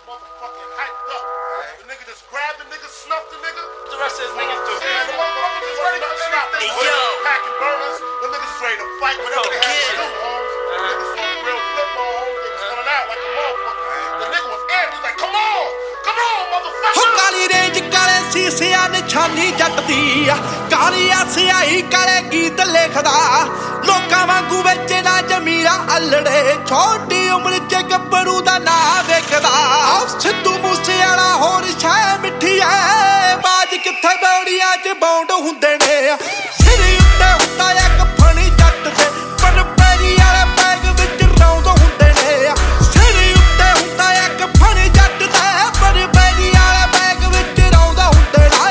motherfucking hyped up. The nigga just grabbed the nigga, snuffed the nigga. What the rest of his niggas do? Man, the motherfucker just ready to stop. Hey, yo. Packing burners. The niggas is ready to fight whatever they have to do, Holmes. The niggas on the real flip mode, Holmes. They was coming out like a motherfucker. The nigga was amped. He was like, come on, motherfucker. ਹੋ ਕਾਲੀ range ਕਾਲੇ ਸੀਸਿਆਂ ਨਿਸ਼ਾਨੀ ਜੱਟ ਦੀ ਆ ਕਾਲੀ ਆ ਸਿਆਹੀ ਕਾਲੇ ਗੀਤ ਲਿਖਦਾ ਲੋਕਾਂ ਵਾਂਗੂ ਵਿੱਚ ਨਾ ਜਮੀਰਾ ਅਲੜੇ ਛੋਟੀ ਉਮਰ ਚ ਗੱਭਰੂ ਦਾ ਨਾਂ ਵੇਖਦਾ ਸਿੱਧੂ ਮੂਸੇਵਾਲਾ ਹੋਰ ਸ਼ੈ ਮਿੱਠੀ ਐ ਬਾਜ ਕਿੱਥੇ ਬੌੜੀਆਂ ਚ ਬੌਂਡ ਹੁੰਦੇ ਨੇ ਸਿਰ ਉੱਤੇ ਹੁੰਦਾ ਇੱਕ ਫਣੀ ਜੱਟ ਤੇ ਪਰ ਪੈਰੀ ਵਾਲੇ ਬੈਗ ਵਿੱਚ ਰੌਂਦ ਹੁੰਦੇ ਨੇ ਸਿਰ ਉੱਤੇ ਹੁੰਦਾ ਇੱਕ ਫਣੀ ਜੱਟ ਤੇ ਪਰ ਪੈਰੀ ਵਾਲੇ ਬੈਗ ਵਿੱਚ ਰੌਂਦ ਹੁੰਦੇ ਨੇ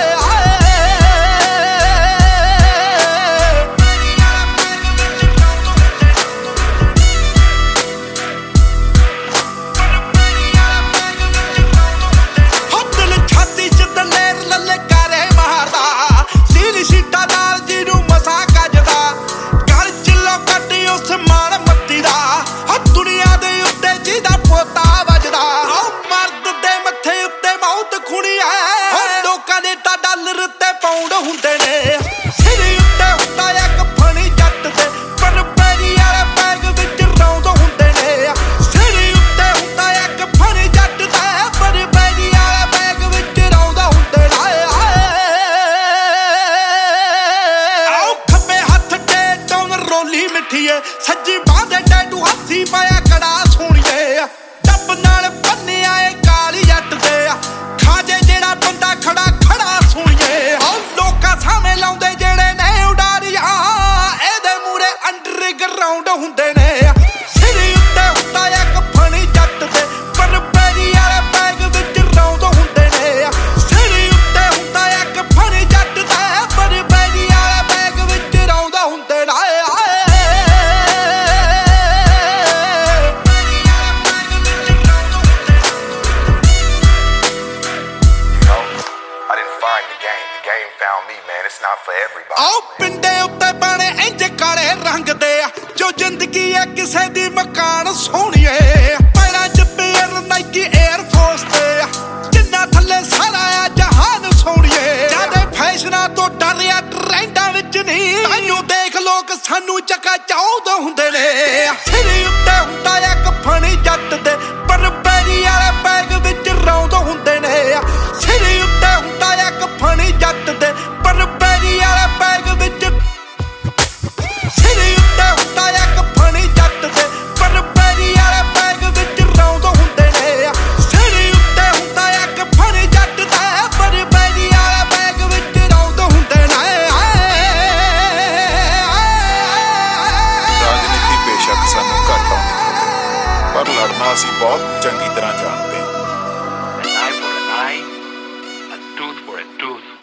ਪੌਂਡ ਹੁੰਦੇ ਨੇ ਸਿਰ ਉੱਤੇ ਹੁੰਦਾ ਇੱਕ ਫਣੀ ਜੱਟ ਤੇ ਪਰ ਪੈਰੀ ਵਾਲੇ ਬੈਗ ਵਿੱਚ ਰੌਂਦ ਹੁੰਦੇ ਨੇ ਸਿਰ ਉੱਤੇ ਹੁੰਦਾ ਇੱਕ ਫਣੀ ਜੱਟ ਤੇ ਪਰ ਪੈਰੀ ਵਾਲੇ ਬੈਗ ਵਿੱਚ ਰੌਂਦ ਹੁੰਦੇ ਨੇ ਆਓ ਖੱਬੇ ਹੱਥ ਤੇ ਟੌਨ ਰੋਲੀ ਮਿੱਠੀਏ ਸੱਜੀ ਬਾਂਹ ਦੇ ਟੈਟੂ ਹੱਥੀ ਪਾਇਆ ਕੜਾ ਸੋਹਣੀਏ ਡੱਬ ਨਾਲ ਬੰਨਿਆ ਏ ਕਾਲੀ ਜੱਟ ਤੇ ਖਾਜੇ ਜਿਹੜਾ ਬੰਦਾ ਖੜਾ ਸੋਹਣੀਏ ਲੋਕਾਂ ਸਾਹਮਣੇ ਲਾਉਂਦੇ ਜਿਹੜੇ ਨੇ ਉਡਾਰੀਆਂ ਇਹਦੇ ਮੂਰੇ ਅੰਡਰਗਰਾਉਂਡ ਹੁੰਦੇ ਨੇ ਸਿਰ ਉੱਤੇ ਹੁੰਦਾ ਇੱਕ ਫਣੀ ਜੱਟ ਤੇ ਪਰ ਪੈਰੀ ਵਾਲੇ ਬੈਗ ਵਿੱਚ ਰੌਂਦ ਹੁੰਦੇ ਨੇ ਸਿਰ ਉੱਤੇ ਹੁੰਦਾ ਇੱਕ ਫਣੀ ਜੱਟ ਤੇ ਪਰ ਪੈਰੀ ਵਾਲੇ ਬੈਗ ਵਿੱਚ ਰੌਂਦ ਹੁੰਦੇ ਨੇ Found me, man. It's not for everybody. ਆਓ ਪਿੰਡੇ ਉੱਤੇ ਬਣੇ ਇੰਜ ਕਾਲੇ ਰੰਗ ਦੇ ਜੋ ਜ਼ਿੰਦਗੀ ਹੈ ਕਿਸੇ ਦੀ ਮਕਾਨ ਸੋਹਣੀਏ ਪੈਰਾਂ 'ਚ ਪੇਅਰ ਨਾਈਕੀ 에ਅਰ ਫੋਰਸ ਤੇ ਜਿੰਨਾ ਥੱਲੇ ਸਾਰਾ ਆ ਜਹਾਨ ਸੋਹਣੀਏ ਜਿਆਦੇ ਫੈਸ਼ਨਾਂ ਤੋਂ ਡਰਿਆ ਟ੍ਰੈਂਡਾਂ ਵਿੱਚ ਨਹੀਂ ਤਾਈਓ ਦੇਖ ਲੋਕ ਸਾਨੂੰ ਚੱਕਾ ਚਾਹੁੰਦੇ ਹੁੰਦੇ ਨੇ ਸਿਰ ਉੱਤੇ ਹੁੰਦਾ ਇੱਕ ਫਣੀ ਜੱਟ ਤੇ ਪਰ ਪੈਰੀ ਵਾਲੇ ਬੈਗ ਵਿੱਚ ਰੌਂਦ ਹੁੰਦੇ ਨੇ ਸਿਰ ਉੱਤੇ ਹੁੰਦਾ ਇੱਕ ਫਣੀ ਜੱਟ ਤੇ ਪਰ ਪੈਰੀ ਵਾਲੇ ਬੈਗ ਵਿੱਚ ਸਿਰ ਉੱਤੇ ਹੁੰਦਾ ਇੱਕ ਫਣੀ ਜੱਟ ਤੇ ਪਰ ਪੈਰੀ ਵਾਲੇ ਬੈਗ ਵਿੱਚ ਰੌਂਦ ਹੁੰਦੇ ਨੇ ਸਿਰ ਉੱਤੇ ਹੁੰਦਾ ਇੱਕ ਫਣੀ ਜੱਟ ਤੇ ਪਰ ਪੈਰੀ ਵਾਲੇ ਬੈਗ ਵਿੱਚ ਰੌਂਦ ਹੁੰਦੇ ਨੇ ਰਾਜਨੀਤੀ ਬੇਸ਼ੱਕ ਸਾਨੂੰ ਘੱਟ ਆਉਂਦੀ ਹੋਵੇ ਪਰ ਲੜਨਾ ਅਸੀਂ ਬਹੁਤ ਚੰਗੀ ਤਰ੍ਹਾਂ ਜਾਣਦੇ ਹਾਂ। An eye for an eye, a tooth for a tooth.